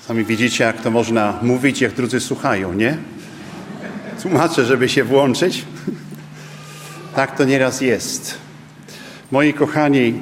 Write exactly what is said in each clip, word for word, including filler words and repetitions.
Sami widzicie, jak to można mówić, jak drudzy słuchają, nie? Tłumaczę, żeby się włączyć. Tak to nieraz jest. Moi kochani,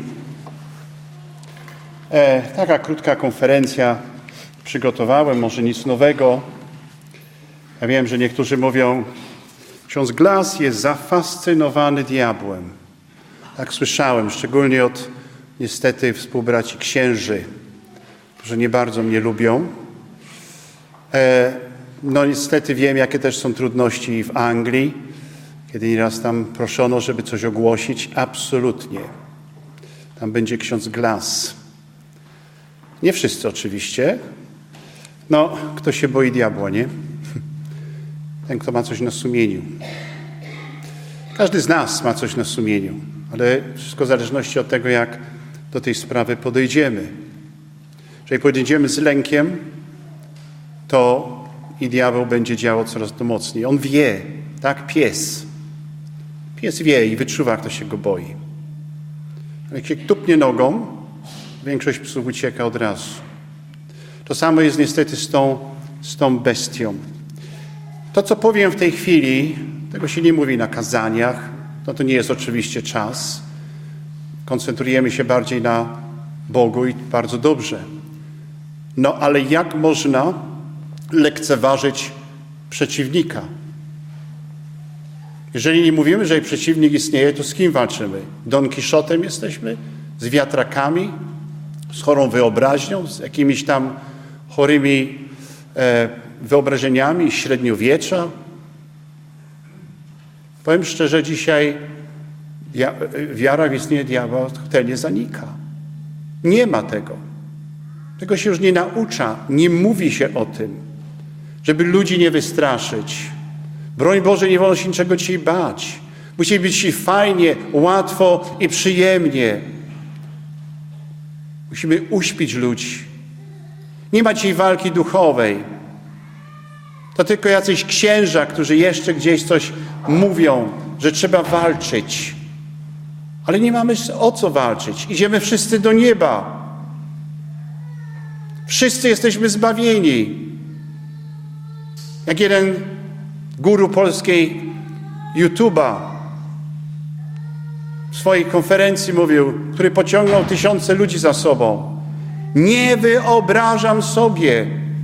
e, taka krótka konferencja przygotowałem, może nic nowego. Ja wiem, że niektórzy mówią, ksiądz Glass jest zafascynowany diabłem. Tak słyszałem, szczególnie od niestety współbraci księży, którzy nie bardzo mnie lubią. E, no niestety wiem, jakie też są trudności w Anglii, kiedy nieraz tam proszono, żeby coś ogłosić. Absolutnie. Tam będzie ksiądz Glass. Nie wszyscy oczywiście. No, kto się boi diabła, nie? Ten, kto ma coś na sumieniu. Każdy z nas ma coś na sumieniu, ale wszystko w zależności od tego, jak do tej sprawy podejdziemy. Jeżeli podejdziemy z lękiem, to i diabeł będzie działał coraz to mocniej. On wie, tak? Pies. Pies wie i wyczuwa, kto się go boi. Jak się tupnie nogą, większość psów ucieka od razu. To samo jest niestety z tą, z tą bestią. To, co powiem w tej chwili, tego się nie mówi na kazaniach. No to nie jest oczywiście czas. Koncentrujemy się bardziej na Bogu i bardzo dobrze. No ale jak można lekceważyć przeciwnika? Jeżeli nie mówimy, że przeciwnik istnieje, to z kim walczymy? Don Kiszotem jesteśmy? Z wiatrakami? Z chorą wyobraźnią? Z jakimiś tam chorymi e, wyobrażeniami średniowiecza? Powiem szczerze, dzisiaj ja, wiara w istnienie diabła totalnie zanika. Nie ma tego. Tego się już nie naucza. Nie mówi się o tym, żeby ludzi nie wystraszyć. Broń Boże, nie wolno się niczego dzisiaj bać. Musi być ci fajnie, łatwo i przyjemnie. Musimy uśpić ludzi. Nie ma dzisiaj walki duchowej. To tylko jacyś księża, którzy jeszcze gdzieś coś mówią, że trzeba walczyć. Ale nie mamy o co walczyć. Idziemy wszyscy do nieba. Wszyscy jesteśmy zbawieni. Jak jeden guru polskiej YouTube'a w swojej konferencji mówił, który pociągnął tysiące ludzi za sobą. Nie wyobrażam sobie,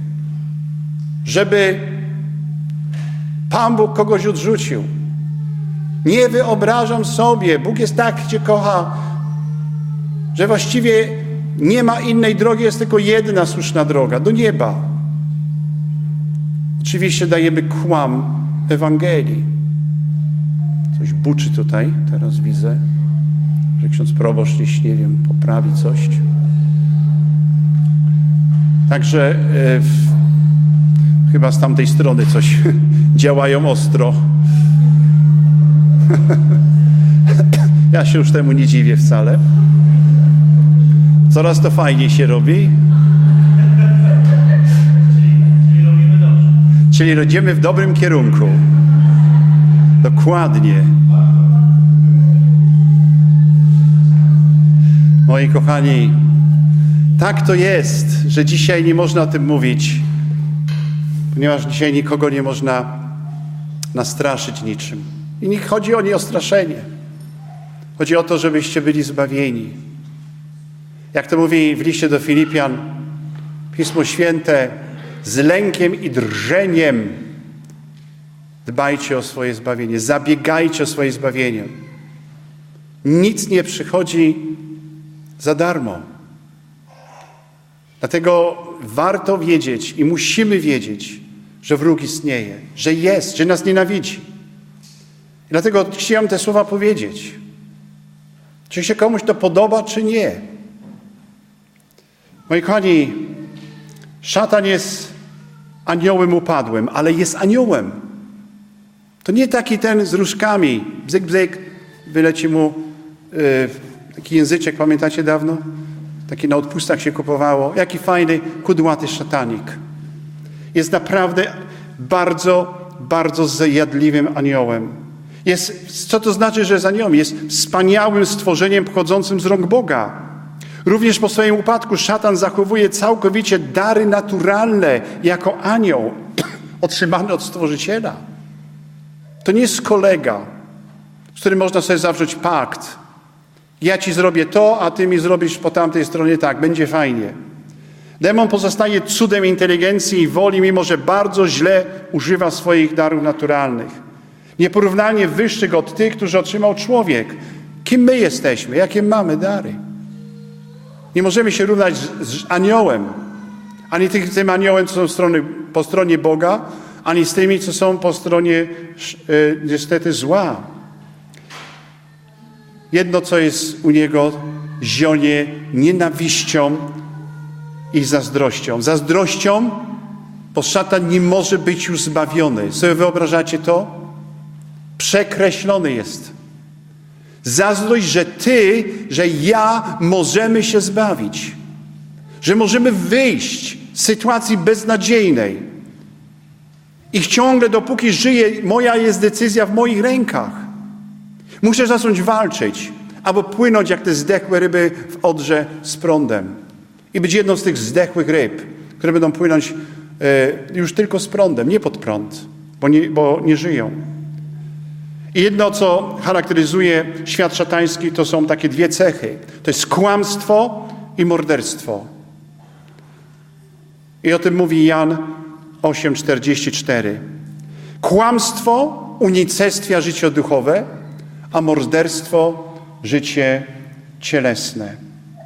żeby Pan Bóg kogoś odrzucił. Nie wyobrażam sobie, Bóg jest tak Cię kocha, że właściwie nie ma innej drogi, jest tylko jedna słuszna droga, do nieba. Oczywiście dajemy kłam Ewangelii. Coś buczy tutaj, teraz widzę, że ksiądz proboszcz gdzieś, nie wiem, poprawi coś. Także e, w, chyba z tamtej strony coś działają ostro. Ja się już temu nie dziwię wcale. Coraz to fajniej się robi. Czyli idziemy w dobrym kierunku. Dokładnie. Moi kochani, tak to jest, że dzisiaj nie można o tym mówić, ponieważ dzisiaj nikogo nie można nastraszyć niczym. I nie chodzi o nieostraszenie. Chodzi o to, żebyście byli zbawieni. Jak to mówi w liście do Filipian, Pismo Święte, z lękiem i drżeniem dbajcie o swoje zbawienie, zabiegajcie o swoje zbawienie. Nic nie przychodzi za darmo. Dlatego warto wiedzieć i musimy wiedzieć, że wróg istnieje, że jest, że nas nienawidzi. I dlatego chciałem te słowa powiedzieć. Czy się komuś to podoba, czy nie. Moi kochani, szatan jest aniołem upadłym, ale jest aniołem. To nie taki ten z różkami, bzyk, bzyk, wyleci mu yy, taki języczek, pamiętacie dawno? Taki na odpustach się kupowało. Jaki fajny, kudłaty szatanik. Jest naprawdę bardzo, bardzo zjadliwym aniołem. Jest, co to znaczy, że jest aniołem? Jest wspaniałym stworzeniem pochodzącym z rąk Boga. Również po swoim upadku szatan zachowuje całkowicie dary naturalne jako anioł otrzymany od Stworzyciela. To nie jest kolega, z którym można sobie zawrzeć pakt. Ja ci zrobię to, a ty mi zrobisz po tamtej stronie tak. Będzie fajnie. Demon pozostaje cudem inteligencji i woli, mimo że bardzo źle używa swoich darów naturalnych. Nieporównanie wyższych od tych, którzy otrzymał człowiek. Kim my jesteśmy? Jakie mamy dary? Nie możemy się równać z, z aniołem. Ani tych, tym aniołem, co są strony, po stronie Boga, ani z tymi, co są po stronie e, niestety zła. Jedno, co jest u niego, zionie nienawiścią i zazdrością. Zazdrością, bo szatan nie może być już zbawiony. Sobie wyobrażacie to? Przekreślony jest. Zazdrość, że ty, że ja możemy się zbawić. Że możemy wyjść z sytuacji beznadziejnej. I ciągle, dopóki żyję, moja jest decyzja w moich rękach. Muszę zacząć walczyć, albo płynąć jak te zdechłe ryby w Odrze z prądem. I być jedną z tych zdechłych ryb, które będą płynąć e, już tylko z prądem, nie pod prąd, bo nie, bo nie żyją. I jedno, co charakteryzuje świat szatański, to są takie dwie cechy. To jest kłamstwo i morderstwo. I o tym mówi Jan osiem czterdzieści cztery. Kłamstwo unicestwia życie duchowe, a morderstwo życie cielesne.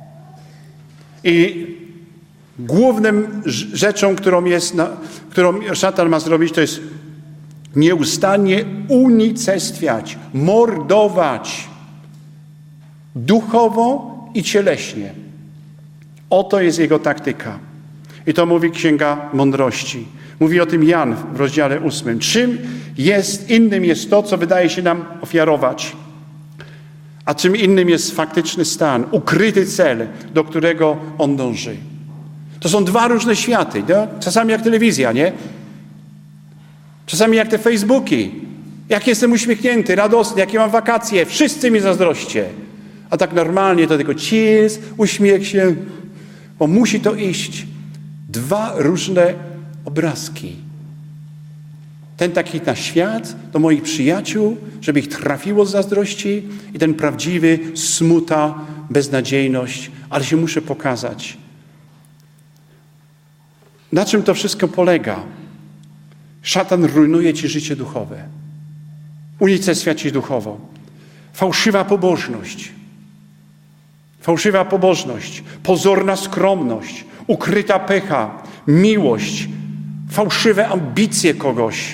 I głównym rzeczą, którą, jest na, którą szatan ma zrobić, to jest nieustannie unicestwiać, mordować duchowo i cieleśnie. Oto jest jego taktyka. I to mówi Księga Mądrości. Mówi o tym Jan w rozdziale ósmym. Czym jest, innym jest to, co wydaje się nam ofiarować, a czym innym jest faktyczny stan, ukryty cel, do którego on dąży. To są dwa różne światy. No? Czasami jak telewizja, nie? Czasami jak te Facebooki. Jak jestem uśmiechnięty, radosny, jakie mam wakacje, wszyscy mi zazdroście. A tak normalnie to tylko cheers, uśmiech się, bo musi to iść. Dwa różne obrazki. Ten taki na świat, do moich przyjaciół, żeby ich trafiło z zazdrości, i ten prawdziwy smuta, beznadziejność, ale się muszę pokazać. Na czym to wszystko polega? Szatan rujnuje ci życie duchowe. Unicestwia ci duchowo. Fałszywa pobożność. Fałszywa pobożność. Pozorna skromność. Ukryta pycha. Miłość. Fałszywe ambicje kogoś.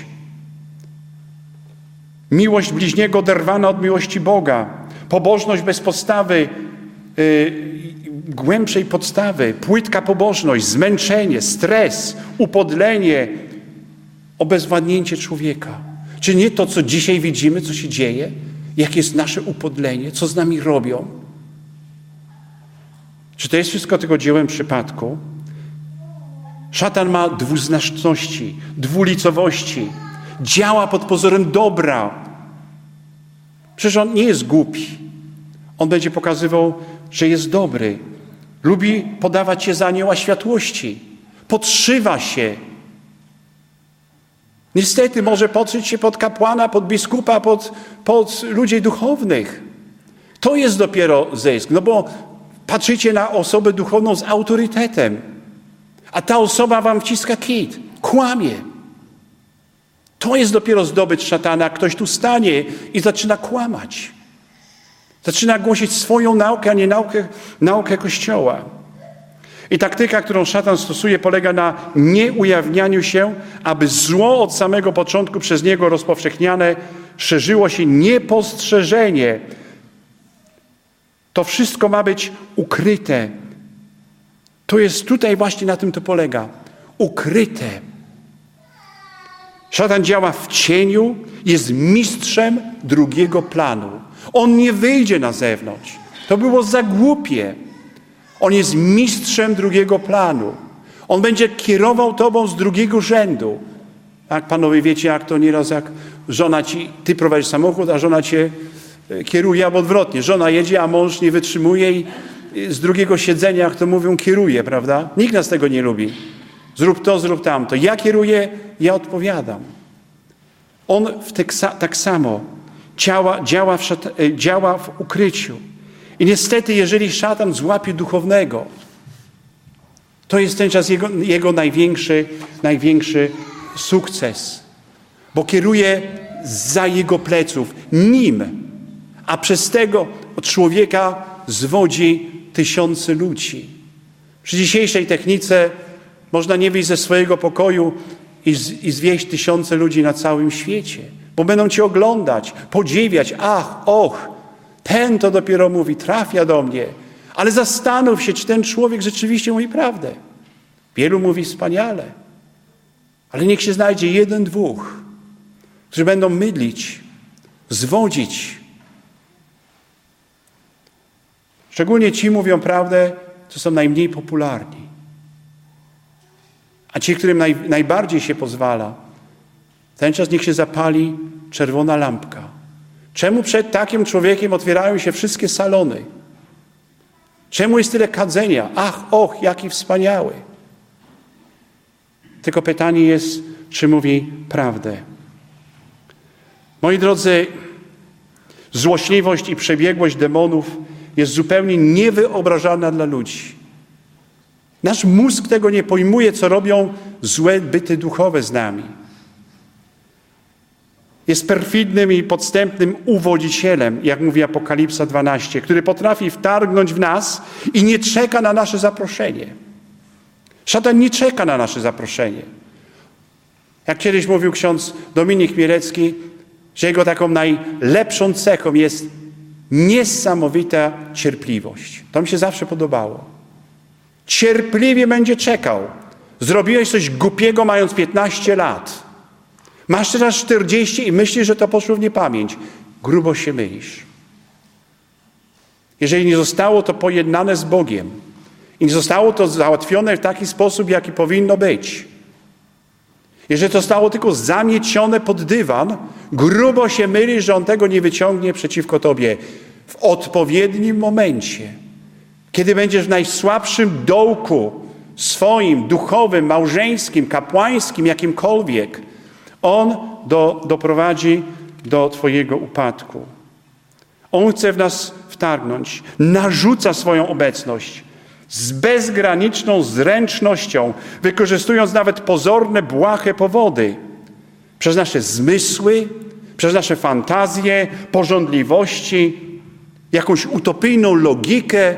Miłość bliźniego oderwana od miłości Boga. Pobożność bez podstawy, yy, głębszej podstawy. Płytka pobożność. Zmęczenie, stres, upodlenie, obezwładnięcie człowieka. Czy nie to, co dzisiaj widzimy, co się dzieje? Jakie jest nasze upodlenie? Co z nami robią? Czy to jest wszystko tylko dziełem przypadku? Szatan ma dwuznaczności, dwulicowości. Działa pod pozorem dobra. Przecież on nie jest głupi. On będzie pokazywał, że jest dobry. Lubi podawać się za anioła światłości. Podszywa się. Niestety może podszyć się pod kapłana, pod biskupa, pod, pod ludzi duchownych. To jest dopiero zysk. No bo patrzycie na osobę duchowną z autorytetem. A ta osoba wam wciska kit. Kłamie. To jest dopiero zdobycz szatana. Ktoś tu stanie i zaczyna kłamać. Zaczyna głosić swoją naukę, a nie naukę, naukę Kościoła. I taktyka, którą szatan stosuje, polega na nieujawnianiu się, aby zło od samego początku przez niego rozpowszechniane szerzyło się niepostrzeżenie. To wszystko ma być ukryte. To jest tutaj właśnie na tym to polega. Ukryte. Szatan działa w cieniu, jest mistrzem drugiego planu. On nie wyjdzie na zewnątrz. To było za głupie. On jest mistrzem drugiego planu. On będzie kierował tobą z drugiego rzędu. Jak panowie wiecie, jak to nieraz, jak żona ci, ty prowadzisz samochód, a żona cię kieruje, albo odwrotnie. Żona jedzie, a mąż nie wytrzymuje i z drugiego siedzenia, jak to mówią, kieruje, prawda? Nikt nas tego nie lubi. Zrób to, zrób tamto. Ja kieruję, ja odpowiadam. On w teksa, tak samo działa, działa, w szat, działa w ukryciu. I niestety, jeżeli szatan złapie duchownego, to jest ten czas jego, jego największy, największy sukces. Bo kieruje za jego pleców, nim, a przez tego człowieka zwodzi tysiące ludzi. Przy dzisiejszej technice można nie wyjść ze swojego pokoju i, z, i zwieść tysiące ludzi na całym świecie, bo będą cię oglądać, podziwiać. Ach, och, ten to dopiero mówi, trafia do mnie. Ale zastanów się, czy ten człowiek rzeczywiście mówi prawdę. Wielu mówi wspaniale, ale niech się znajdzie jeden, dwóch, którzy będą mydlić, zwodzić. Szczególnie ci mówią prawdę, co są najmniej popularni. A ci, którym naj, najbardziej się pozwala, ten czas niech się zapali czerwona lampka. Czemu przed takim człowiekiem otwierają się wszystkie salony? Czemu jest tyle kadzenia? Ach, och, jaki wspaniały. Tylko pytanie jest, czy mówi prawdę. Moi drodzy, złośliwość i przebiegłość demonów jest zupełnie niewyobrażalna dla ludzi. Nasz mózg tego nie pojmuje, co robią złe byty duchowe z nami. Jest perfidnym i podstępnym uwodzicielem, jak mówi Apokalipsa dwanaście, który potrafi wtargnąć w nas i nie czeka na nasze zaproszenie. Szatan nie czeka na nasze zaproszenie. Jak kiedyś mówił ksiądz Dominik Mielecki, że jego taką najlepszą cechą jest niesamowita cierpliwość. To mi się zawsze podobało. Cierpliwie będzie czekał. Zrobiłeś coś głupiego mając piętnaście lat. Masz teraz czterdzieści i myślisz, że to poszło w niepamięć. Grubo się mylisz. Jeżeli nie zostało to pojednane z Bogiem i nie zostało to załatwione w taki sposób, jaki powinno być, jeżeli to zostało tylko zamiecione pod dywan, grubo się mylisz, że On tego nie wyciągnie przeciwko tobie w odpowiednim momencie. Kiedy będziesz w najsłabszym dołku swoim, duchowym, małżeńskim, kapłańskim, jakimkolwiek, On do, doprowadzi do twojego upadku. On chce w nas wtargnąć, narzuca swoją obecność z bezgraniczną zręcznością, wykorzystując nawet pozorne, błahe powody, przez nasze zmysły, przez nasze fantazje, pożądliwości, jakąś utopijną logikę.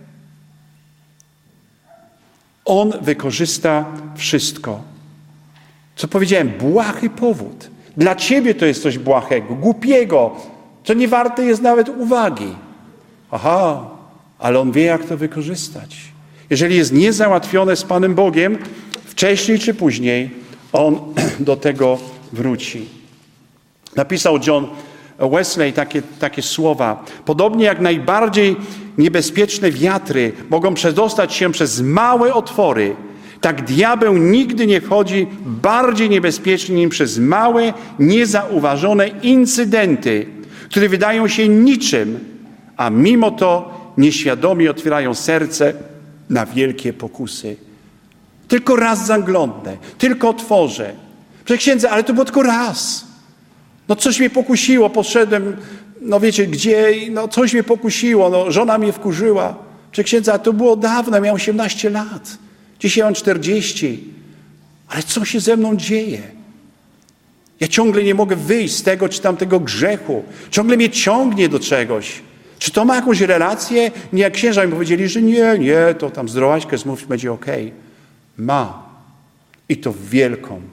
On wykorzysta wszystko. Co powiedziałem, błahy powód. Dla ciebie to jest coś błahego, głupiego, co nie warte jest nawet uwagi. Aha, ale on wie, jak to wykorzystać. Jeżeli jest niezałatwione z Panem Bogiem, wcześniej czy później on do tego wróci. Napisał John Wesley takie, takie słowa. Podobnie jak najbardziej niebezpieczne wiatry mogą przedostać się przez małe otwory, tak diabeł nigdy nie wchodzi bardziej niebezpiecznie niż przez małe, niezauważone incydenty, które wydają się niczym, a mimo to nieświadomie otwierają serce na wielkie pokusy. Tylko raz zaglądnę, tylko otworzę. Proszę księdza, ale to było tylko raz. No coś mnie pokusiło, poszedłem, no wiecie gdzie, no coś mnie pokusiło, no żona mnie wkurzyła. Proszę księdza, to było dawno, miałem osiemnaście lat. Dzisiaj mam czterdzieści. Ale co się ze mną dzieje? Ja ciągle nie mogę wyjść z tego czy tamtego grzechu. Ciągle mnie ciągnie do czegoś. Czy to ma jakąś relację? Nie, jak księża mi powiedzieli, że nie, nie, to tam zdrowaśkę zmów, będzie okej. Okay. Ma. I to wielką.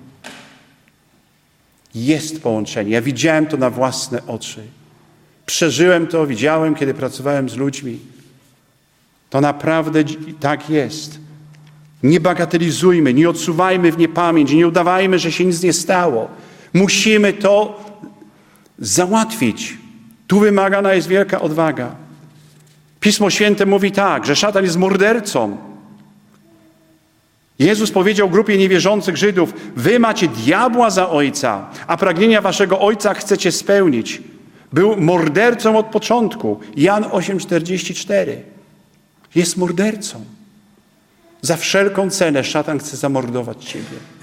Jest połączenie. Ja widziałem to na własne oczy. Przeżyłem to, widziałem, kiedy pracowałem z ludźmi. To naprawdę tak jest. Nie bagatelizujmy, nie odsuwajmy w niepamięć, nie udawajmy, że się nic nie stało. Musimy to załatwić. Tu wymagana jest wielka odwaga. Pismo Święte mówi tak, że szatan jest mordercą. Jezus powiedział grupie niewierzących Żydów, wy macie diabła za ojca, a pragnienia waszego ojca chcecie spełnić. Był mordercą od początku. Jan osiem czterdzieści cztery. Jest mordercą. Za wszelką cenę szatan chce zamordować ciebie.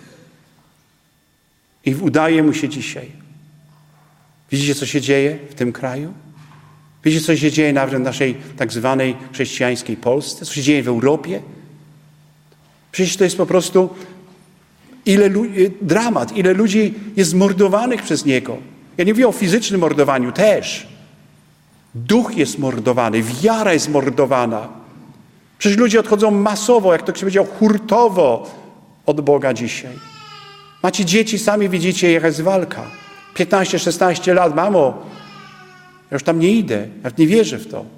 I udaje mu się dzisiaj. Widzicie, co się dzieje w tym kraju? Widzicie, co się dzieje nawet w naszej tak zwanej chrześcijańskiej Polsce? Co się dzieje w Europie? Przecież to jest po prostu ile dramat, ile ludzi jest mordowanych przez niego. Ja nie mówię o fizycznym mordowaniu, też. Duch jest mordowany, wiara jest mordowana. Przecież ludzie odchodzą masowo, jak to ktoś powiedział, hurtowo od Boga dzisiaj. Macie dzieci, sami widzicie, jaka jest walka. piętnaście szesnaście lat, mamo, ja już tam nie idę, ja nie wierzę w to.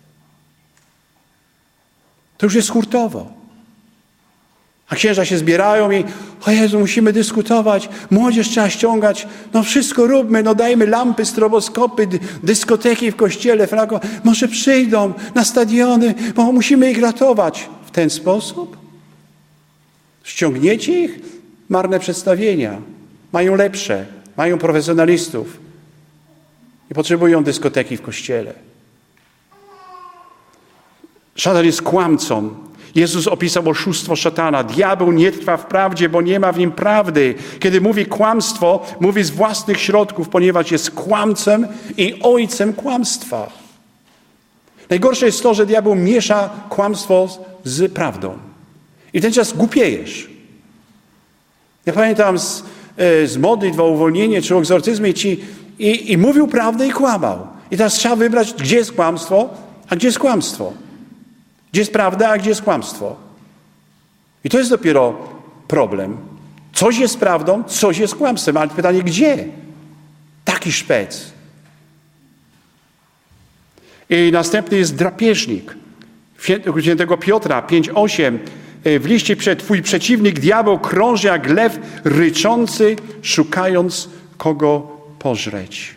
To już jest hurtowo. A księża się zbierają i o Jezu, musimy dyskutować, młodzież trzeba ściągać, no wszystko róbmy, no dajmy lampy, stroboskopy, dyskoteki w kościele, frago. Może przyjdą na stadiony, bo musimy ich ratować. W ten sposób? Ściągniecie ich? Marne przedstawienia. Mają lepsze, mają profesjonalistów. Nie potrzebują dyskoteki w kościele. Szatan jest kłamcą. Jezus opisał oszustwo szatana. Diabeł nie trwa w prawdzie, bo nie ma w nim prawdy. Kiedy mówi kłamstwo, mówi z własnych środków, ponieważ jest kłamcem i ojcem kłamstwa. Najgorsze jest to, że diabeł miesza kłamstwo z prawdą. I w ten czas głupiejesz. Ja pamiętam z, z modlitw o uwolnienie czy o egzorcyzmie ci, i, i mówił prawdę i kłamał. I teraz trzeba wybrać, gdzie jest kłamstwo, a gdzie jest kłamstwo. Gdzie jest prawda, a gdzie jest kłamstwo. I to jest dopiero problem. Coś jest prawdą, coś jest kłamstwem, ale pytanie, gdzie? Taki szpec. I następny jest drapieżnik. Świętego Piotra pięć osiem. W liście przed twój przeciwnik diabeł krąży jak lew ryczący, szukając kogo pożreć.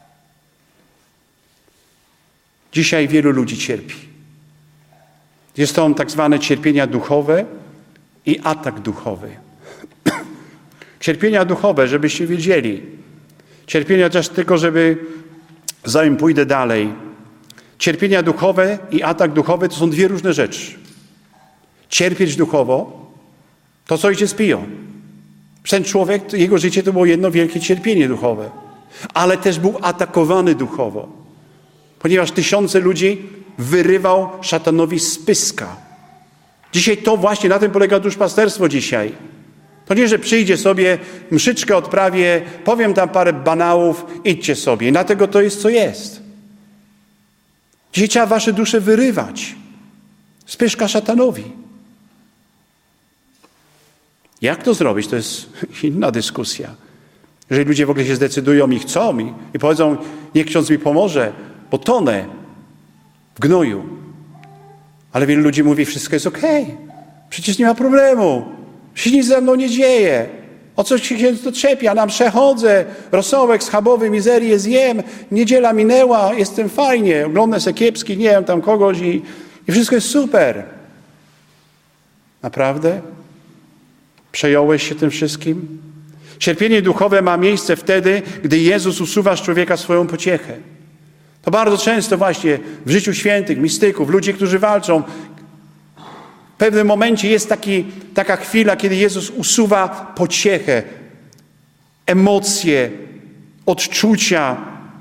Dzisiaj wielu ludzi cierpi. Jest to tak zwane cierpienia duchowe i atak duchowy. Cierpienia duchowe, żebyście wiedzieli. Cierpienia też tylko, żeby, zanim pójdę dalej. Cierpienia duchowe i atak duchowy to są dwie różne rzeczy. Cierpieć duchowo, to co ojciec Pio. Ten człowiek, jego życie to było jedno wielkie cierpienie duchowe. Ale też był atakowany duchowo. Ponieważ tysiące ludzi wyrywał szatanowi z pyska. Dzisiaj to właśnie, na tym polega duszpasterstwo dzisiaj. To nie, że przyjdzie sobie, mszyczkę odprawię, powiem tam parę banałów, idźcie sobie. I dlatego to jest, co jest. Dzisiaj trzeba wasze dusze wyrywać z pyszka szatanowi. Jak to zrobić? To jest inna dyskusja. Jeżeli ludzie w ogóle się zdecydują i chcą i, i powiedzą, niech ksiądz mi pomoże, bo tonę w gnoju. Ale wielu ludzi mówi, wszystko jest okej. Okay. Przecież nie ma problemu. Się nic ze mną nie dzieje. O co się to czepia? Nam przechodzę. Rosołek schabowy, mizerię zjem. Niedziela minęła, jestem fajnie. Oglądam se kiepski, nie wiem, tam kogoś i, i wszystko jest super. Naprawdę? Przejąłeś się tym wszystkim? Cierpienie duchowe ma miejsce wtedy, gdy Jezus usuwa z człowieka swoją pociechę. To bardzo często właśnie w życiu świętych, mistyków, ludzi, którzy walczą, w pewnym momencie jest taki, taka chwila, kiedy Jezus usuwa pociechę, emocje, odczucia.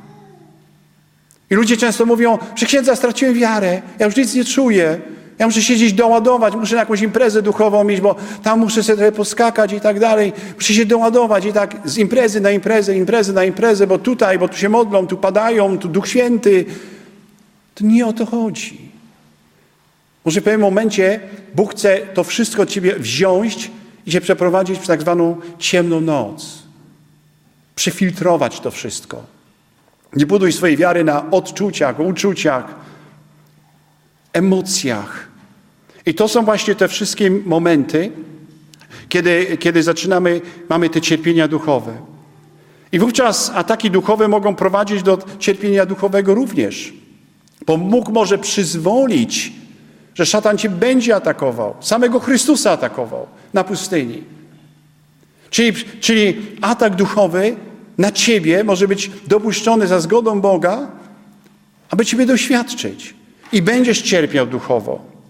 I ludzie często mówią, że księdza, straciłem wiarę, ja już nic nie czuję, ja muszę się gdzieś doładować, muszę na jakąś imprezę duchową mieć, bo tam muszę sobie trochę poskakać i tak dalej. Muszę się doładować i tak z imprezy na imprezę, imprezy na imprezę, bo tutaj, bo tu się modlą, tu padają, tu Duch Święty. To nie o to chodzi. Może w pewnym momencie Bóg chce to wszystko od ciebie wziąć i cię przeprowadzić w tak zwaną ciemną noc. Przefiltrować to wszystko. Nie buduj swojej wiary na odczuciach, uczuciach, emocjach. I to są właśnie te wszystkie momenty, kiedy, kiedy zaczynamy, mamy te cierpienia duchowe. I wówczas ataki duchowe mogą prowadzić do cierpienia duchowego również. Bo Bóg może przyzwolić, że szatan cię będzie atakował. Samego Chrystusa atakował na pustyni. Czyli, czyli atak duchowy na ciebie może być dopuszczony za zgodą Boga, aby ciebie doświadczyć. I będziesz cierpiał duchowo.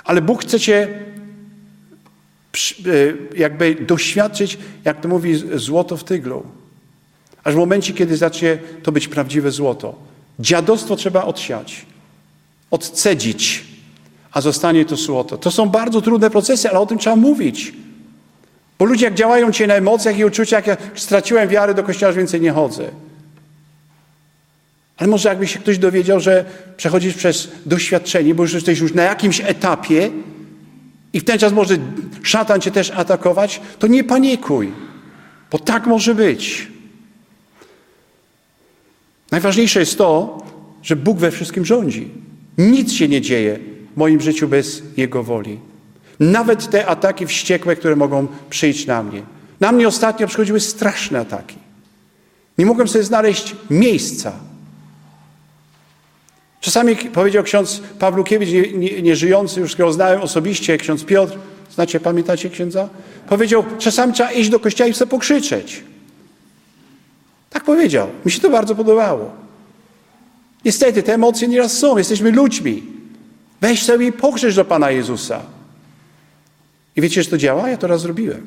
Ale Bóg chce cię jakby doświadczyć, jak to mówi, złoto w tyglu. Aż w momencie, kiedy zacznie to być prawdziwe złoto. Dziadostwo trzeba odsiać, odcedzić, a zostanie to złoto. To są bardzo trudne procesy, ale o tym trzeba mówić. Bo ludzie jak działają cię na emocjach i uczuciach, jak straciłem wiarę, do kościoła już więcej nie chodzę. Ale może jakby się ktoś dowiedział, że przechodzisz przez doświadczenie, bo już jesteś już na jakimś etapie i w ten czas może szatan cię też atakować, to nie panikuj, bo tak może być. Najważniejsze jest to, że Bóg we wszystkim rządzi. Nic się nie dzieje w moim życiu bez Jego woli. Nawet te ataki wściekłe, które mogą przyjść na mnie. Na mnie ostatnio przychodziły straszne ataki. Nie mogłem sobie znaleźć miejsca. Czasami powiedział ksiądz Pawlukiewicz, nie, nie, nieżyjący, już go znałem osobiście, ksiądz Piotr, znacie, pamiętacie księdza? Powiedział, czasami trzeba iść do kościoła i sobie pokrzyczeć. Tak powiedział. Mi się to bardzo podobało. Niestety, te emocje nieraz są. Jesteśmy ludźmi. Weź sobie i pokrzycz do Pana Jezusa. I wiecie, że to działa? Ja to raz zrobiłem.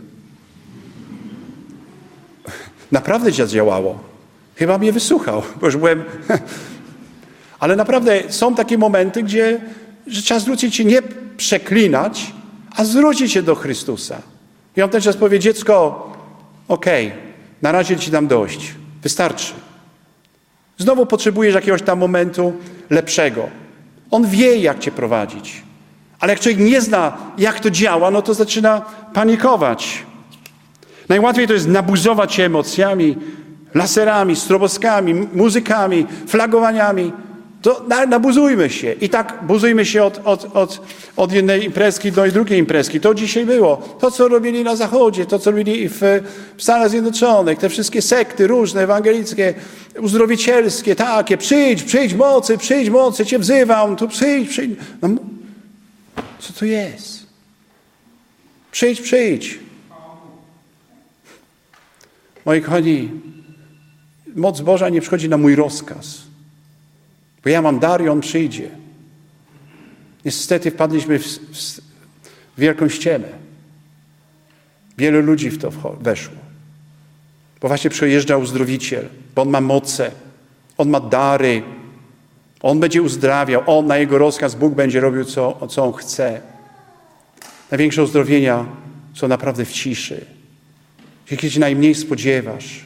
Naprawdę zadziałało. Chyba mnie wysłuchał, bo już byłem... Ale naprawdę są takie momenty, gdzie że trzeba zwrócić się, nie przeklinać, a zwrócić się do Chrystusa. I on ten czas powie, dziecko, okej, okay, na razie ci dam dość. Wystarczy. Znowu potrzebujesz jakiegoś tam momentu lepszego. On wie, jak cię prowadzić. Ale jak człowiek nie zna, jak to działa, no to zaczyna panikować. Najłatwiej to jest nabuzować się emocjami, laserami, stroboskami, muzykami, flagowaniami. To nabuzujmy się. I tak buzujmy się od, od, od, od jednej imprezki do drugiej imprezki. To dzisiaj było. To, co robili na Zachodzie, to, co robili w, w Stanach Zjednoczonych, te wszystkie sekty różne, ewangelickie, uzdrowicielskie, takie. Przyjdź, przyjdź mocy, przyjdź mocy, cię wzywam, tu przyjdź, przyjdź. No, co to jest? Przyjdź, przyjdź. Moi kochani, moc Boża nie przychodzi na mój rozkaz. Bo ja mam dar i on przyjdzie. Niestety wpadliśmy w, w, w wielką ściemę. Wielu ludzi w to weszło. Bo właśnie przyjeżdża uzdrowiciel, bo on ma moce, on ma dary, on będzie uzdrawiał, on na jego rozkaz Bóg będzie robił, co, co on chce. Największe uzdrowienia są naprawdę w ciszy. Kiedy się najmniej spodziewasz.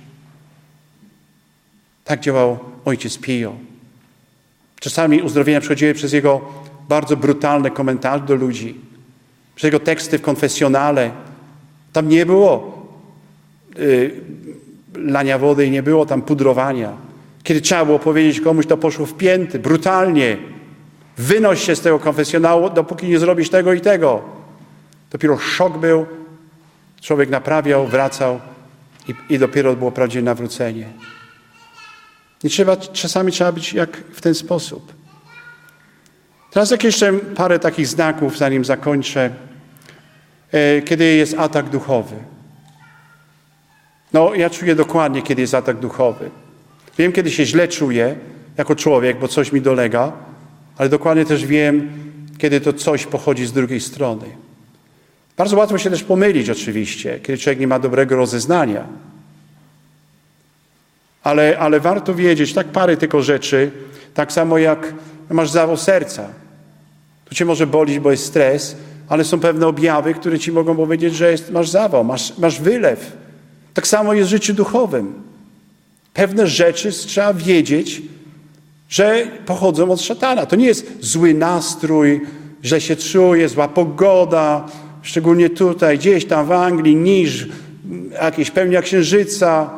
Tak działał ojciec Pio. Czasami uzdrowienia przychodziły przez jego bardzo brutalne komentarze do ludzi. Przez jego teksty w konfesjonale. Tam nie było y, lania wody i nie było tam pudrowania. Kiedy trzeba było powiedzieć komuś, to poszło w pięty, brutalnie. Wynoś się z tego konfesjonału, dopóki nie zrobisz tego i tego. Dopiero szok był. Człowiek naprawiał, wracał i, i dopiero było prawdziwe nawrócenie. I trzeba, czasami trzeba być jak w ten sposób. Teraz jak jeszcze parę takich znaków, zanim zakończę. E, kiedy jest atak duchowy. No, ja czuję dokładnie, kiedy jest atak duchowy. Wiem, kiedy się źle czuję jako człowiek, bo coś mi dolega, ale dokładnie też wiem, kiedy to coś pochodzi z drugiej strony. Bardzo łatwo się też pomylić oczywiście, kiedy człowiek nie ma dobrego rozeznania. Ale, ale warto wiedzieć, tak parę tylko rzeczy, tak samo jak masz zawał serca. To cię może bolić, bo jest stres, ale są pewne objawy, które ci mogą powiedzieć, że jest, masz zawał, masz, masz wylew. Tak samo jest w życiu duchowym. Pewne rzeczy trzeba wiedzieć, że pochodzą od szatana. To nie jest zły nastrój, źle się czuje, zła pogoda, szczególnie tutaj, gdzieś tam w Anglii, niż jakieś pełnia księżyca.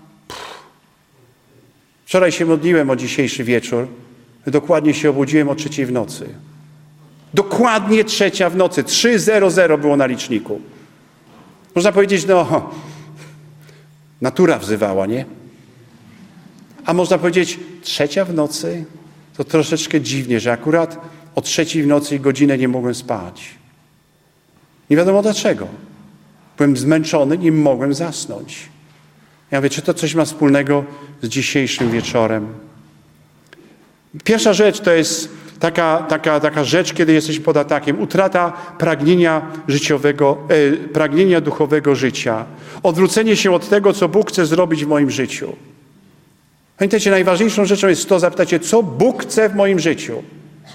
Wczoraj się modliłem o dzisiejszy wieczór. Dokładnie się obudziłem o trzeciej w nocy. Dokładnie trzecia w nocy. trzy zero zero było na liczniku. Można powiedzieć, no, natura wzywała, nie? A można powiedzieć, trzecia w nocy, to troszeczkę dziwnie, że akurat o trzeciej w nocy i godzinę nie mogłem spać. Nie wiadomo dlaczego. Byłem zmęczony, nie mogłem zasnąć. Ja mówię, czy to coś ma wspólnego z dzisiejszym wieczorem? Pierwsza rzecz to jest taka, taka, taka rzecz, kiedy jesteśmy pod atakiem. Utrata pragnienia życiowego, e, pragnienia duchowego życia. Odwrócenie się od tego, co Bóg chce zrobić w moim życiu. Pamiętajcie, najważniejszą rzeczą jest to, zapytacie, co Bóg chce w moim życiu.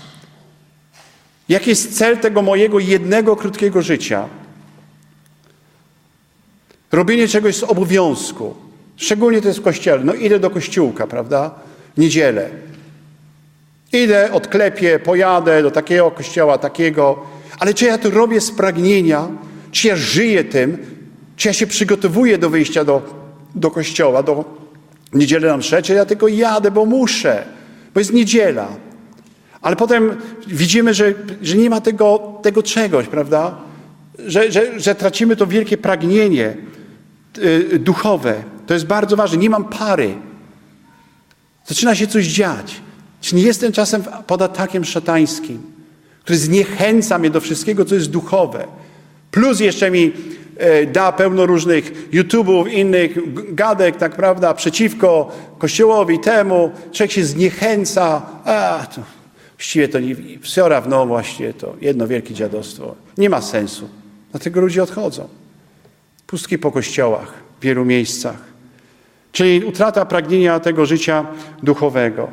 Jaki jest cel tego mojego jednego, krótkiego życia? Robienie czegoś z obowiązku. Szczególnie to jest w kościele. No idę do kościółka, prawda? W niedzielę. Idę, odklepię, pojadę do takiego kościoła, takiego. Ale czy ja to robię z pragnienia? Czy ja żyję tym? Czy ja się przygotowuję do wyjścia do, do kościoła, do niedzielę na mszę? Czy ja tylko jadę, bo muszę? Bo jest niedziela. Ale potem widzimy, że, że nie ma tego, tego czegoś, prawda? Że, że, że tracimy to wielkie pragnienie yy, duchowe. To jest bardzo ważne. Nie mam pary. Zaczyna się coś dziać. Czy nie jestem czasem pod atakiem szatańskim, który zniechęca mnie do wszystkiego, co jest duchowe. Plus jeszcze mi e, da pełno różnych YouTube'ów, innych gadek, tak prawda, przeciwko Kościołowi, temu. Człowiek się zniechęca. A, to właściwie to nie, wsiora w no właśnie to jedno wielkie dziadostwo. Nie ma sensu. Dlatego ludzie odchodzą. Pustki po kościołach w wielu miejscach. Czyli utrata pragnienia tego życia duchowego.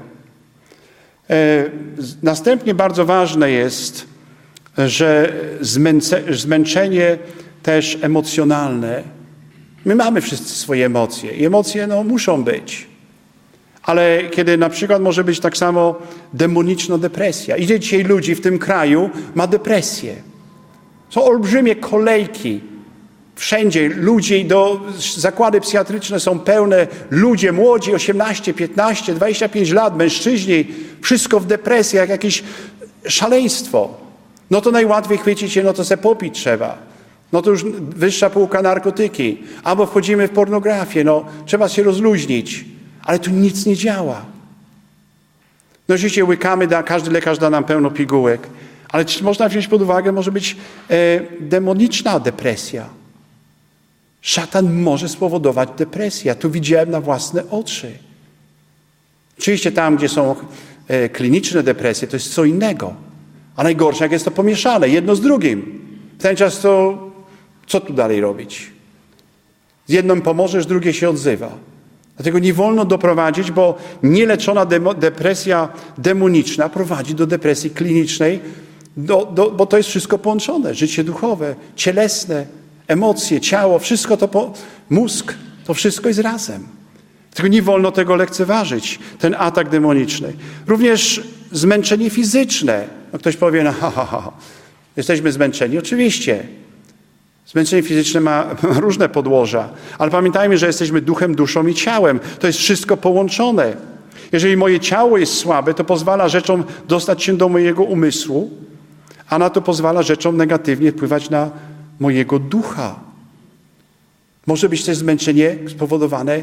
E, następnie bardzo ważne jest, że zmęce, zmęczenie też emocjonalne. My mamy wszyscy swoje emocje i emocje no, muszą być. Ale kiedy na przykład może być tak samo demoniczna depresja. Idzie dzisiaj ludzi w tym kraju, ma depresję. Są olbrzymie kolejki. Wszędzie ludzi, do, zakłady psychiatryczne są pełne, ludzie młodzi, osiemnaście, piętnaście, dwadzieścia pięć lat, mężczyźni, wszystko w depresji, jak jakieś szaleństwo. No to najłatwiej chwycić się, no to se popić trzeba. No to już wyższa półka narkotyki. Albo wchodzimy w pornografię, no trzeba się rozluźnić. Ale tu nic nie działa. No oczywiście łykamy, da, każdy lekarz da nam pełno pigułek. Ale czy można wziąć pod uwagę, może być e, demoniczna depresja. Szatan może spowodować depresję. Ja tu widziałem na własne oczy. Oczywiście tam, gdzie są e, kliniczne depresje, to jest co innego. A najgorsze, jak jest to pomieszane, jedno z drugim. W ten czas to, co tu dalej robić? Z jednym pomożesz, drugie się odzywa. Dlatego nie wolno doprowadzić, bo nieleczona demo, depresja demoniczna prowadzi do depresji klinicznej, do, do, bo to jest wszystko połączone. Życie duchowe, cielesne, emocje, ciało, wszystko to, po, mózg, to wszystko jest razem. Dlatego nie wolno tego lekceważyć, ten atak demoniczny. Również zmęczenie fizyczne. No ktoś powie, no ha, ha, ha, jesteśmy zmęczeni. Oczywiście. Zmęczenie fizyczne ma różne podłoża, ale pamiętajmy, że jesteśmy duchem, duszą i ciałem. To jest wszystko połączone. Jeżeli moje ciało jest słabe, to pozwala rzeczom dostać się do mojego umysłu, a na to pozwala rzeczom negatywnie wpływać na mojego ducha. Może być też zmęczenie spowodowane,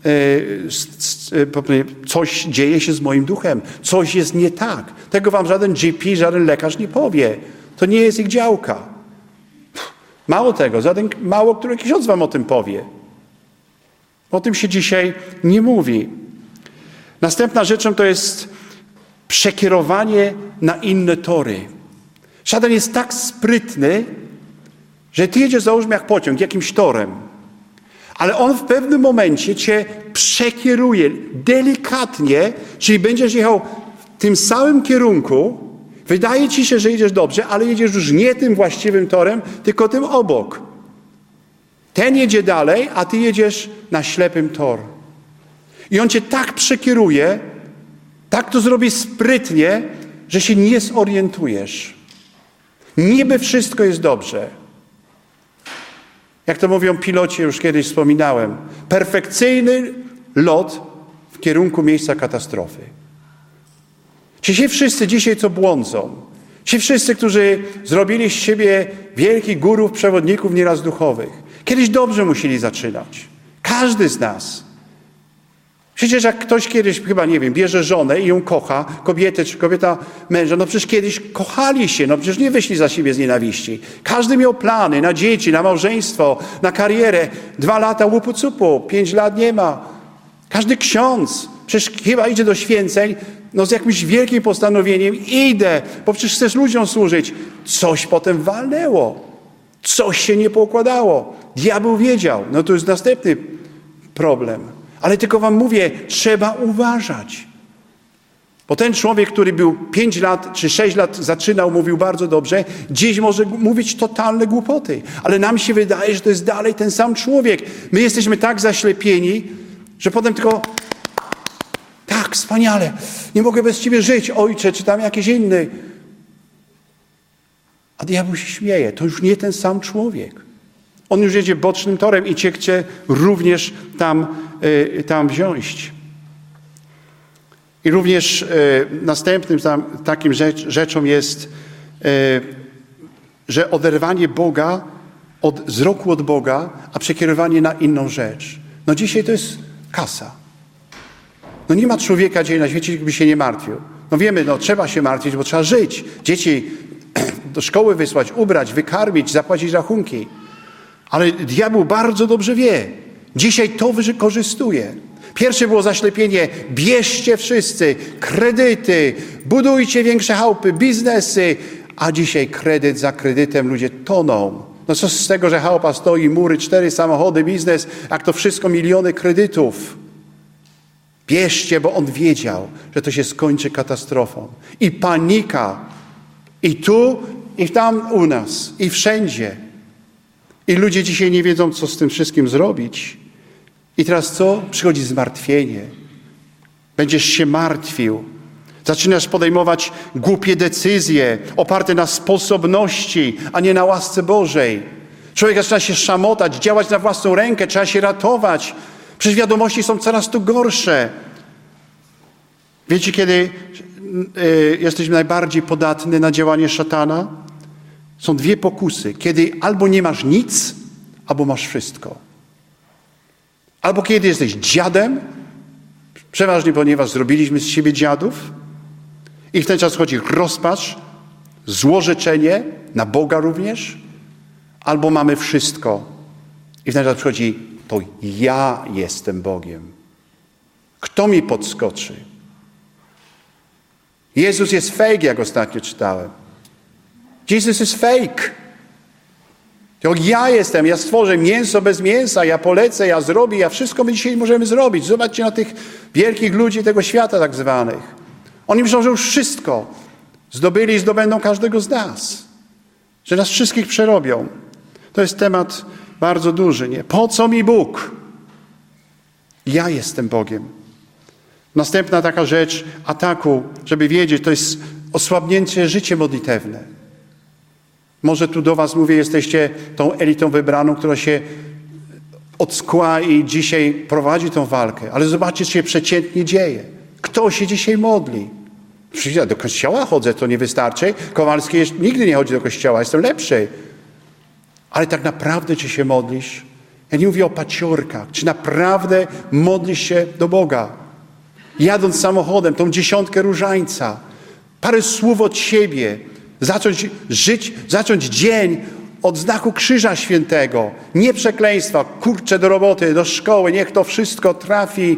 coś dzieje się z moim duchem, coś jest nie tak. Tego wam żaden G P, żaden lekarz nie powie. To nie jest ich działka. Mało tego, żaden, mało który ksiądz wam o tym powie. O tym się dzisiaj nie mówi. Następna rzeczą to jest przekierowanie na inne tory. Szatan jest tak sprytny, że ty jedziesz, załóżmy, jak pociąg, jakimś torem. Ale on w pewnym momencie cię przekieruje delikatnie, czyli będziesz jechał w tym samym kierunku. Wydaje ci się, że jedziesz dobrze, ale jedziesz już nie tym właściwym torem, tylko tym obok. Ten jedzie dalej, a ty jedziesz na ślepym tor. I on cię tak przekieruje, tak to zrobi sprytnie, że się nie zorientujesz. Niby wszystko jest dobrze. Jak to mówią piloci, już kiedyś wspominałem, perfekcyjny lot w kierunku miejsca katastrofy. Ci się wszyscy dzisiaj co błądzą, ci wszyscy, którzy zrobili z siebie wielkich górów, przewodników nieraz duchowych, kiedyś dobrze musieli zaczynać. Każdy z nas. Przecież jak ktoś kiedyś, chyba nie wiem, bierze żonę i ją kocha, kobietę czy kobieta męża, no przecież kiedyś kochali się, no przecież nie wyszli za siebie z nienawiści. Każdy miał plany na dzieci, na małżeństwo, na karierę. Dwa lata łupu cupu, pięć lat nie ma. Każdy ksiądz Przecież chyba idzie do święceń, no z jakimś wielkim postanowieniem idę, bo przecież chcesz ludziom służyć. Coś potem walnęło. Coś się nie poukładało. Diabeł wiedział. No to jest następny problem. Ale tylko wam mówię, trzeba uważać. Bo ten człowiek, który był pięć lat czy sześć lat zaczynał, mówił bardzo dobrze, dziś może mówić totalne głupoty. Ale nam się wydaje, że to jest dalej ten sam człowiek. My jesteśmy tak zaślepieni, że potem tylko tak, wspaniale, nie mogę bez ciebie żyć, ojcze, czy tam jakiś inny. A diabeł się śmieje. To już nie ten sam człowiek. On już jedzie bocznym torem i cię chce również tam, y, tam wziąć. I również y, następnym tam, takim rzecz, rzeczą jest, y, że oderwanie Boga, od, wzroku od Boga, a przekierowanie na inną rzecz. No dzisiaj to jest kasa. No nie ma człowieka dzisiaj na świecie, który by się nie martwił. No wiemy, no trzeba się martwić, bo trzeba żyć. Dzieci do szkoły wysłać, ubrać, wykarmić, zapłacić rachunki. Ale diabeł bardzo dobrze wie. Dzisiaj to wykorzystuje. Pierwsze było zaślepienie. Bierzcie wszyscy kredyty, budujcie większe chałupy, biznesy. A dzisiaj kredyt za kredytem ludzie toną. No co z tego, że chałupa stoi, mury, cztery samochody, biznes, jak to wszystko miliony kredytów. Bierzcie, bo on wiedział, że to się skończy katastrofą. I panika. I tu, i tam u nas. I wszędzie. I ludzie dzisiaj nie wiedzą, co z tym wszystkim zrobić. I teraz co? Przychodzi zmartwienie. Będziesz się martwił. Zaczynasz podejmować głupie decyzje, oparte na sposobności, a nie na łasce Bożej. Człowiek zaczyna się szamotać, działać na własną rękę, trzeba się ratować. Przecież wiadomości są coraz to gorsze. Wiecie, kiedy y, jesteśmy najbardziej podatni na działanie szatana? Są dwie pokusy. Kiedy albo nie masz nic, albo masz wszystko. Albo kiedy jesteś dziadem, przeważnie ponieważ zrobiliśmy z siebie dziadów, i w ten czas chodzi rozpacz, złorzeczenie, na Boga również, albo mamy wszystko. I w ten czas przychodzi, to ja jestem Bogiem. Kto mi podskoczy? Jezus jest fake, jak ostatnio czytałem. Jezus jest fake. To ja jestem, ja stworzę mięso bez mięsa, ja polecę, ja zrobię, ja wszystko my dzisiaj możemy zrobić. Zobaczcie na tych wielkich ludzi tego świata tak zwanych. Oni myślą, że już wszystko zdobyli i zdobędą każdego z nas. Że nas wszystkich przerobią. To jest temat bardzo duży, nie? Po co mi Bóg? Ja jestem Bogiem. Następna taka rzecz ataku, żeby wiedzieć, to jest osłabnięcie życie modlitewne. Może tu do was mówię, jesteście tą elitą wybraną, która się ockła i dzisiaj prowadzi tą walkę. Ale zobaczcie, co się przeciętnie dzieje. Kto się dzisiaj modli? Przecież ja do kościoła chodzę, to nie wystarczy. Kowalski jeszcze nigdy nie chodzi do kościoła, jestem lepszy. Ale tak naprawdę, czy się modlisz? Ja nie mówię o paciorkach. Czy naprawdę modlisz się do Boga? Jadąc samochodem, tą dziesiątkę różańca, parę słów od siebie, zacząć żyć, zacząć dzień od znaku Krzyża Świętego. Nie przekleństwa, kurczę do roboty, do szkoły, niech to wszystko trafi.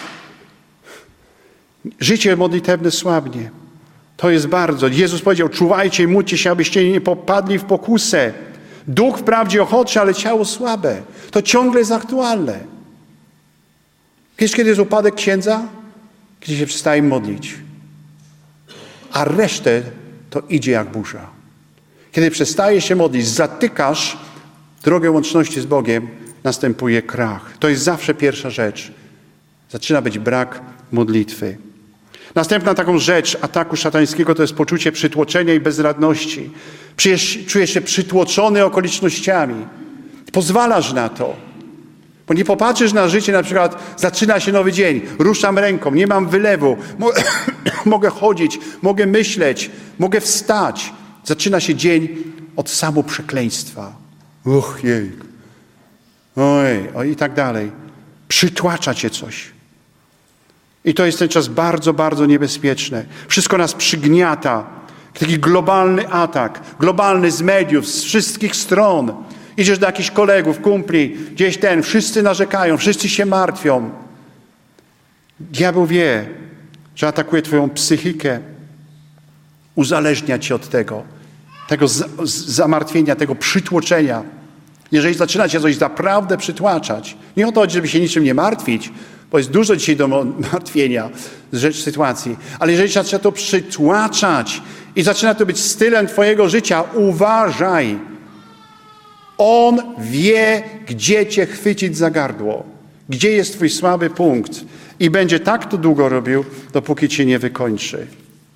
Życie modlitewne słabnie. To jest bardzo. Jezus powiedział, czuwajcie i módlcie się, abyście nie popadli w pokusę. Duch wprawdzie ochotczy, ale ciało słabe. To ciągle jest aktualne. Wiesz, kiedy jest upadek księdza? Kiedy się przestaje modlić. A resztę to idzie jak burza. Kiedy przestajesz się modlić, zatykasz drogę łączności z Bogiem, następuje krach. To jest zawsze pierwsza rzecz. Zaczyna być brak modlitwy. Następna taką rzecz ataku szatańskiego to jest poczucie przytłoczenia i bezradności. Czujesz, czujesz się przytłoczony okolicznościami. Pozwalasz na to. Bo nie popatrzysz na życie, na przykład zaczyna się nowy dzień, ruszam ręką, nie mam wylewu, mogę chodzić, mogę myśleć, mogę wstać. Zaczyna się dzień od samoprzekleństwa. Och jej. Oj, oj i tak dalej. Przytłacza cię coś. I to jest ten czas bardzo, bardzo niebezpieczny. Wszystko nas przygniata. Taki globalny atak, globalny z mediów, z wszystkich stron. Idziesz do jakichś kolegów, kumpli, gdzieś ten, wszyscy narzekają, wszyscy się martwią. Diabeł wie, że atakuje twoją psychikę, uzależnia cię od tego, tego z, z, zamartwienia, tego przytłoczenia. Jeżeli zaczyna cię coś naprawdę przytłaczać, nie o to chodzi, żeby się niczym nie martwić, bo jest dużo dzisiaj do martwienia z rzecz sytuacji, ale jeżeli zaczyna to przytłaczać i zaczyna to być stylem twojego życia, uważaj. On wie, gdzie cię chwycić za gardło, gdzie jest twój słaby punkt i będzie tak to długo robił, dopóki cię nie wykończy.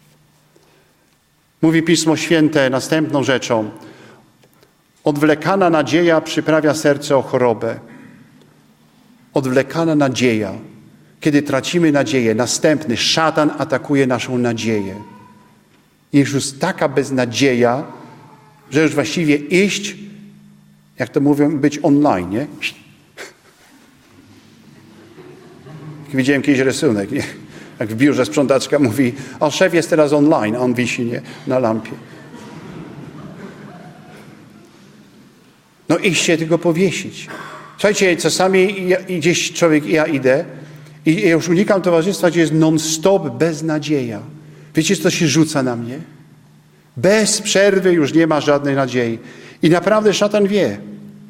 Mówi Pismo Święte następną rzeczą. Odwlekana nadzieja przyprawia serce o chorobę. Odwlekana nadzieja. Kiedy tracimy nadzieję, następny szatan atakuje naszą nadzieję. I już jest taka beznadzieja, że już właściwie iść, jak to mówią, być online, nie? Widziałem kiedyś rysunek, nie? Jak w biurze sprzątaczka mówi, o szef jest teraz online, a on wisi, nie? Na lampie. No iść się tylko powiesić. Słuchajcie, czasami ja, gdzieś człowiek, ja idę i ja już unikam towarzystwa, gdzie jest non-stop beznadzieja. Wiecie, co się rzuca na mnie? Bez przerwy już nie ma żadnej nadziei. I naprawdę szatan wie.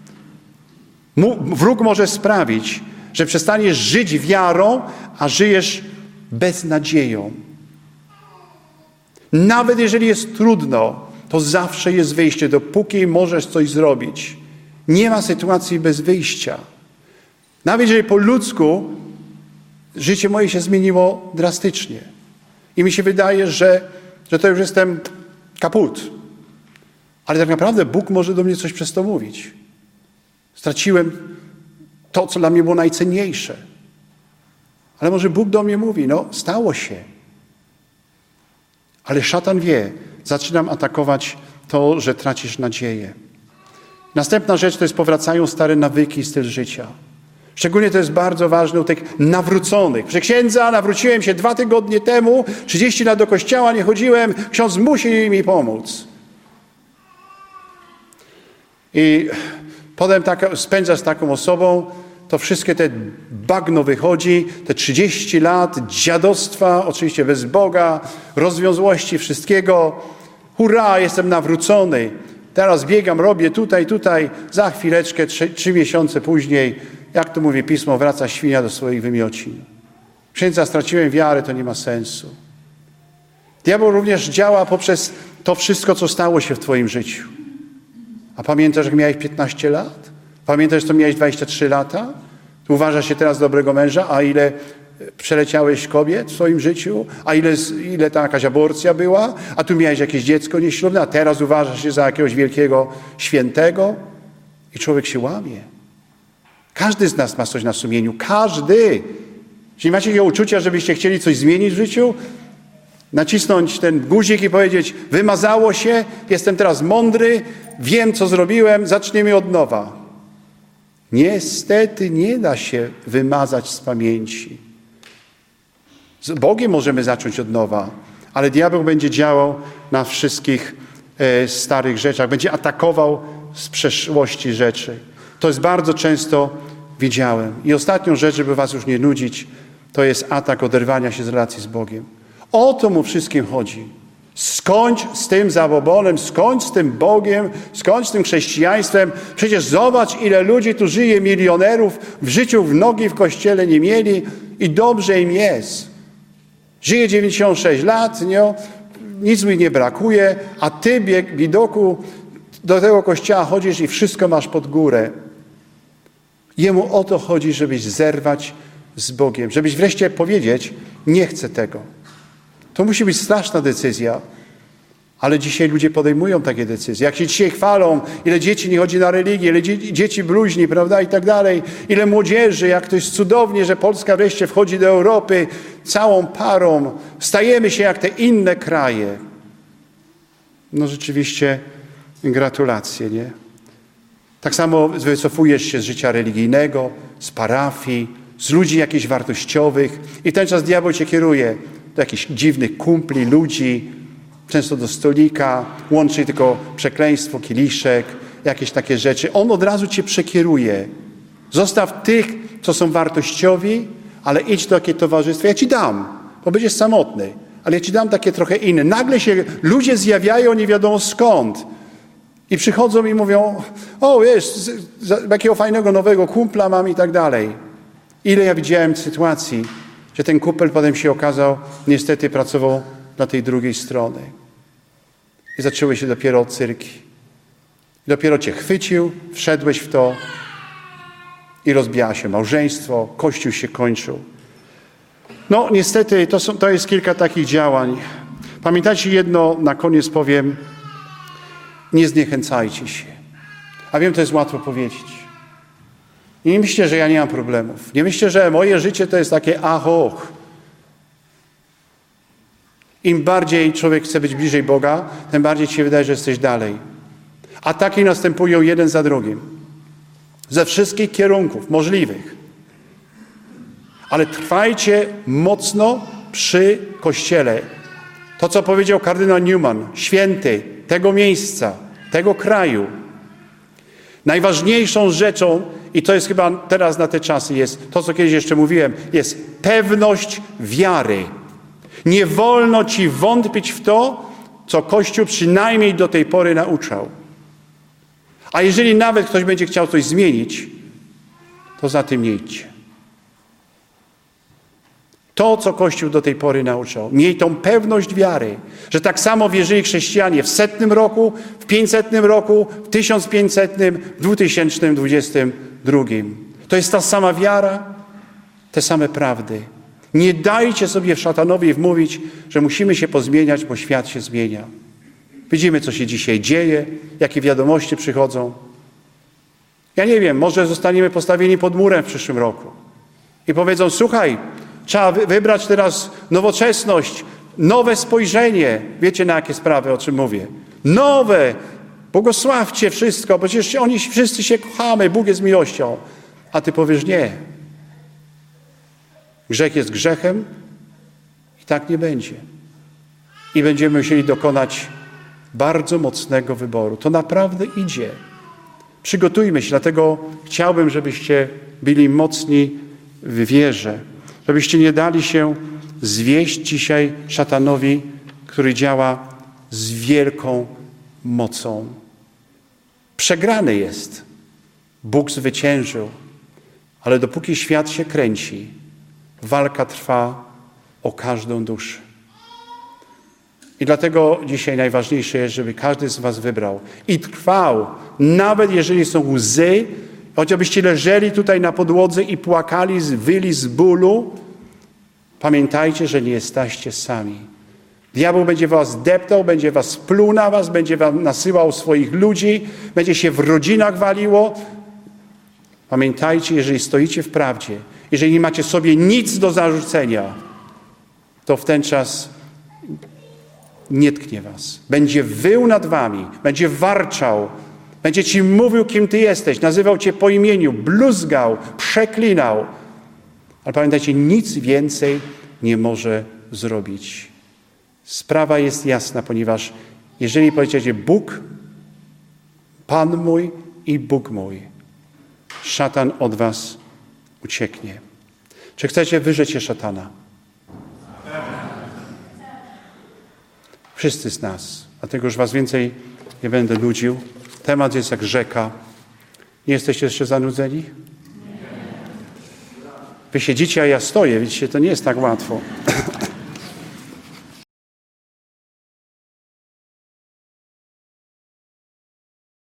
Wróg może sprawić, że przestaniesz żyć wiarą, a żyjesz beznadzieją. Nawet jeżeli jest trudno, to zawsze jest wyjście, dopóki możesz coś zrobić. Nie ma sytuacji bez wyjścia. Nawet jeżeli po ludzku życie moje się zmieniło drastycznie. I mi się wydaje, że, że to już jestem kaput. Ale tak naprawdę Bóg może do mnie coś przez to mówić. Straciłem to, co dla mnie było najcenniejsze. Ale może Bóg do mnie mówi, no stało się. Ale szatan wie, zaczynam atakować to, że tracisz nadzieję. Następna rzecz to jest powracają stare nawyki i styl życia. Szczególnie to jest bardzo ważne u tych nawróconych. Proszę księdza, nawróciłem się dwa tygodnie temu, trzydzieści lat do kościoła nie chodziłem, ksiądz musi mi pomóc. I potem tak, spędzasz z taką osobą, to wszystkie te bagno wychodzi, te trzydzieści lat dziadostwa, oczywiście bez Boga, rozwiązłości, wszystkiego. Hurra, jestem nawrócony. Teraz biegam, robię tutaj, tutaj. Za chwileczkę, trzy, trzy miesiące później, jak to mówi Pismo, wraca świnia do swoich wymiocin. Księdza, straciłem wiarę, to nie ma sensu. Diabeł również działa poprzez to wszystko, co stało się w twoim życiu. A pamiętasz, jak miałeś piętnaście lat? Pamiętasz, co miałeś dwadzieścia trzy lata? Tu uważasz się teraz dobrego męża, a ile przeleciałeś kobiet w swoim życiu? A ile, ile ta jakaś aborcja była? A tu miałeś jakieś dziecko nieślubne, a teraz uważasz się za jakiegoś wielkiego świętego? I człowiek się łamie. Każdy z nas ma coś na sumieniu. Każdy. Jeśli macie takie uczucia, żebyście chcieli coś zmienić w życiu, nacisnąć ten guzik i powiedzieć, wymazało się, jestem teraz mądry, wiem, co zrobiłem, zaczniemy od nowa. Niestety nie da się wymazać z pamięci. Z Bogiem możemy zacząć od nowa, ale diabeł będzie działał na wszystkich e, starych rzeczach, będzie atakował z przeszłości rzeczy. To jest bardzo często widziałem. I ostatnią rzecz, żeby was już nie nudzić, to jest atak oderwania się z relacji z Bogiem. O to mu wszystkim chodzi. Skończ z tym zabobonem, skończ z tym Bogiem, skończ z tym chrześcijaństwem. Przecież zobacz, ile ludzi tu żyje, milionerów, w życiu w nogi w kościele nie mieli i dobrze im jest. Żyje dziewięćdziesiąt sześć lat, nie? Nic mi nie brakuje, a ty, biedoku, do tego kościoła chodzisz i wszystko masz pod górę. Jemu o to chodzi, żebyś zerwać z Bogiem, żebyś wreszcie powiedzieć, nie chcę tego. To musi być straszna decyzja, ale dzisiaj ludzie podejmują takie decyzje. Jak się dzisiaj chwalą, ile dzieci nie chodzi na religię, ile dzie- dzieci bluźni, prawda, i tak dalej, ile młodzieży, jak to jest cudownie, że Polska wreszcie wchodzi do Europy całą parą, stajemy się jak te inne kraje. No rzeczywiście gratulacje, nie? Tak samo wycofujesz się z życia religijnego, z parafii, z ludzi jakichś wartościowych i ten czas diabeł cię kieruje do jakichś dziwnych kumpli, ludzi, często do stolika, łączy tylko przekleństwo, kieliszek, jakieś takie rzeczy. On od razu cię przekieruje. Zostaw tych, co są wartościowi, ale idź do takie towarzystwo, ja ci dam, bo będziesz samotny, ale ja ci dam takie trochę inne. Nagle się ludzie zjawiają nie wiadomo skąd i przychodzą i mówią, o wiesz, jakiego fajnego nowego kumpla mam i tak dalej. Ile ja widziałem sytuacji, że ten kumpel potem się okazał, niestety pracował na tej drugiej strony. I zaczęły się dopiero cyrki. Dopiero cię chwycił, wszedłeś w to i rozbijało się małżeństwo, kościół się kończył. No niestety to, są, to jest kilka takich działań. Pamiętajcie jedno, na koniec powiem, nie zniechęcajcie się. A wiem, to jest łatwo powiedzieć. I nie myślcie, że ja nie mam problemów. Nie myślcie, że moje życie to jest takie ahoch. Im bardziej człowiek chce być bliżej Boga, tym bardziej ci się wydaje, że jesteś dalej. Ataki następują jeden za drugim. Ze wszystkich kierunków możliwych. Ale trwajcie mocno przy Kościele. To, co powiedział kardynał Newman, święty tego miejsca, tego kraju. Najważniejszą rzeczą, i to jest chyba teraz na te czasy, jest to, co kiedyś jeszcze mówiłem, jest pewność wiary. Nie wolno ci wątpić w to, co Kościół przynajmniej do tej pory nauczał. A jeżeli nawet ktoś będzie chciał coś zmienić, to za tym nie idźcie. To, co Kościół do tej pory nauczał. Miej tą pewność wiary, że tak samo wierzyli chrześcijanie w setnym roku, w pięćsetnym roku, w tysiąc pięćsetnym, w dwa tysiące dwudziestym drugim. To jest ta sama wiara, te same prawdy. Nie dajcie sobie szatanowi wmówić, że musimy się pozmieniać, bo świat się zmienia. Widzimy, co się dzisiaj dzieje, jakie wiadomości przychodzą. Ja nie wiem, może zostaniemy postawieni pod murem w przyszłym roku. I powiedzą, słuchaj, trzeba wybrać teraz nowoczesność, nowe spojrzenie. Wiecie, na jakie sprawy, o czym mówię? Nowe! Błogosławcie wszystko, bo przecież oni wszyscy się kochamy, Bóg jest miłością. A ty powiesz nie. Grzech jest grzechem i tak nie będzie. I będziemy musieli dokonać bardzo mocnego wyboru. To naprawdę idzie. Przygotujmy się, dlatego chciałbym, żebyście byli mocni w wierze. Żebyście nie dali się zwieść dzisiaj szatanowi, który działa z wielką mocą. Przegrany jest. Bóg zwyciężył. Ale dopóki świat się kręci, walka trwa o każdą duszę. I dlatego dzisiaj najważniejsze jest, żeby każdy z was wybrał i trwał, nawet jeżeli są łzy, chociażbyście leżeli tutaj na podłodze i płakali, wyli z bólu, pamiętajcie, że nie jesteście sami. Diabeł będzie was deptał, będzie was pluł na was, będzie wam nasyłał swoich ludzi, będzie się w rodzinach waliło. Pamiętajcie, jeżeli stoicie w prawdzie, jeżeli nie macie sobie nic do zarzucenia, to w ten czas nie tknie was. Będzie wył nad wami, będzie warczał, będzie ci mówił, kim ty jesteś, nazywał cię po imieniu, bluzgał, przeklinał. Ale pamiętajcie, nic więcej nie może zrobić. Sprawa jest jasna, ponieważ jeżeli powiecie Bóg, Pan mój i Bóg mój, szatan od was ucieknie. Czy chcecie wyrzec się szatana? Wszyscy z nas. Dlatego już was więcej nie będę nudził. Temat jest jak rzeka. Nie jesteście jeszcze zanudzeni? Wy siedzicie, a ja stoję. Widzicie, to nie jest tak łatwo.